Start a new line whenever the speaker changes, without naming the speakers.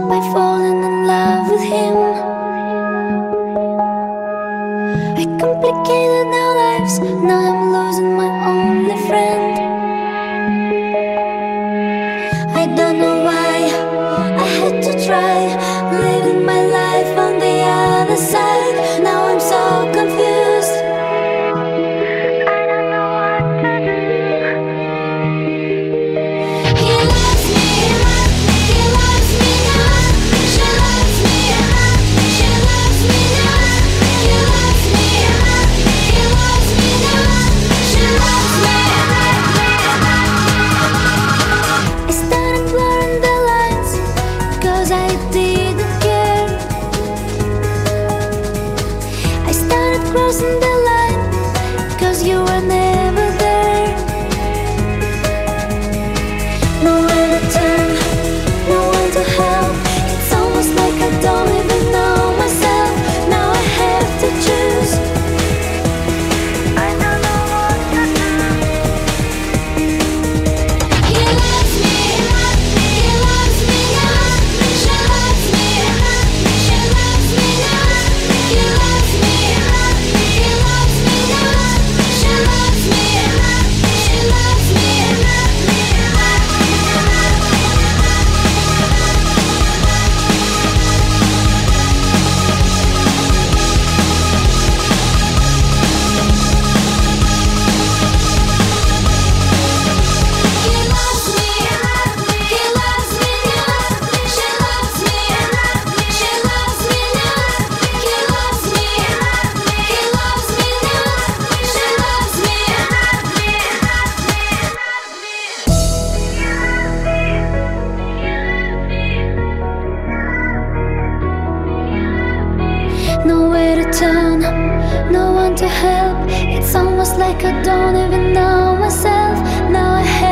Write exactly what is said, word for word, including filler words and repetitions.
by falling in love with him. I complicated our lives, now I'm losing my only friend. I don't know why I had to try living my life on the other side. Now I'm so confused, I don't know what to do. He loves me, he loves me now. She loves me, she loves me now. He loves me, he loves me now. She loves me. I started blurring the lines, cause I didn't care. I started crossing the line, cause you were never there. Nowhere to turn, no one to help. It's almost like I don't even know myself. Now I have to choose, I don't know what to do. He loves me, he loves me now. She loves me, she loves me now. He loves me, he loves me now. She loves me, she loves me. He loves me, he loves me now. She loves me, she loves me now. He loves me, he loves me now. She loves me. Nowhere to turn, no one to help. It's almost like I don't even know myself. Now I